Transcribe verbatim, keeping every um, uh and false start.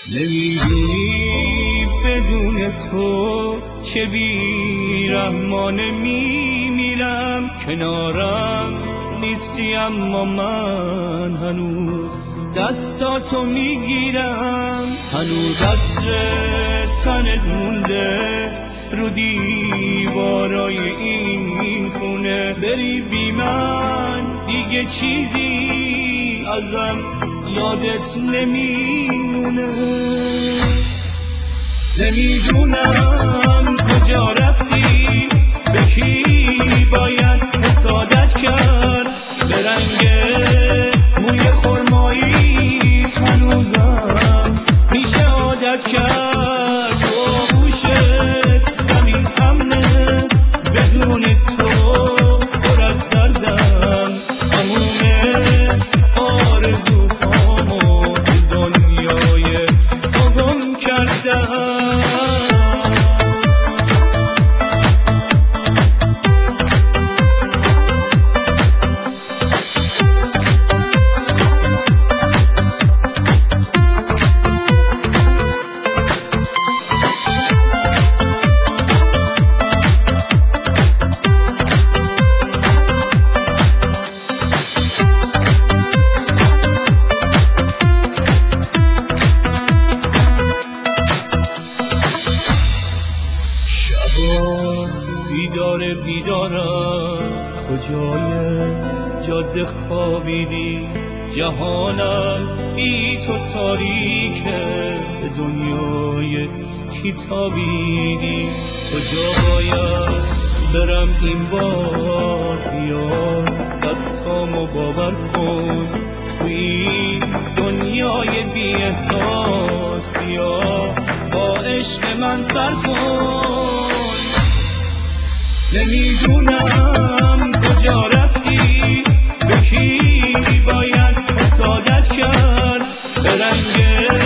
نمیدونی بدون تو چه بیرحمانه میمیرم. کنارم نیستی اما من هنوز دستاتو میگیرم. هنوز عطر تنت مونده رو دیوارای این خونه. بری بی من دیگه چیزی ازم یادت نمیمونه. نمیدونم کجا رفتی، به کی باید حسادت کرد. به رنگ موی خرماییش هنوزم میشه عادت کرد. تو آغوشت زمین امنه، بدون تو پر از دردم. تموم آرزوهامو تو دنیای تو گم کردم. بیدار بیدارم کجای جاده خوابیدی. جهانم بی تو تاریکه، به دنیای کی تابیدی. کجا باید برم این بار، بیا دستامو باور کن. تو این دنیای بی احساس بیا با عشق من سر کن. نمیدونم کجا رفتی، به کی باید حسادت کرد. به رنگ